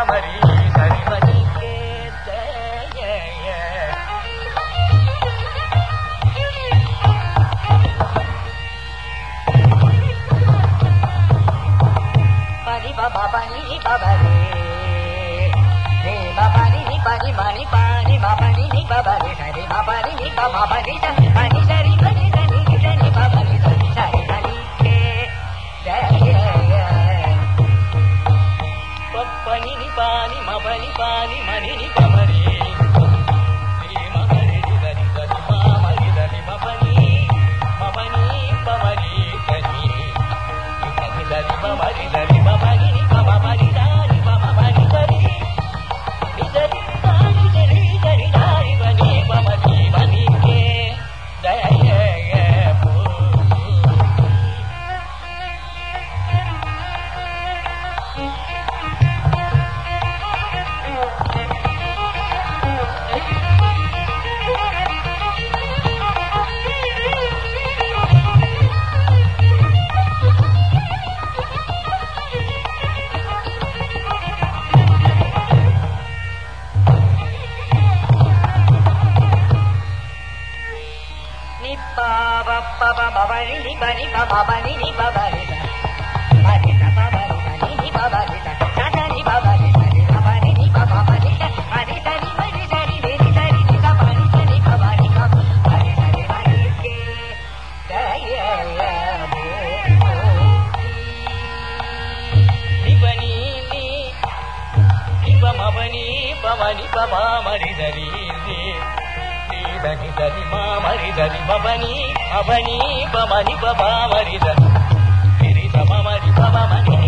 మరి సరి మరి పని బాబా పని బాబరే రే బాబాని ని పని మని పాని బాబాని ని బాబరే సరి బాబాని ని బాబా పని పని సరి పని సరి సరి బాబాని సరి సరి పని కే జయ పని ని పాని మని పాని మని ని బాబరే శ్రీ మమరి సరి సరి మామరి సరి మపని మమని పమరి సరి సరి సరి మమరి సరి మపని బాబా మరి సరి బాబా మరి సరి సరి సరి సరి సరి సరి బని పమరి బని కే జయ babari ni bani babani ni babari bani babari bani ni babari tata ni babari bani babari ni babari bani tani bani tani ni tani ni babari tani babari bani tani bani ke jaya ni bani ni babani babani baba mari dari ni దని దని మా మరి దని మబని అబని బమని బబా మరి దని గిరి బమ మరి బమ మని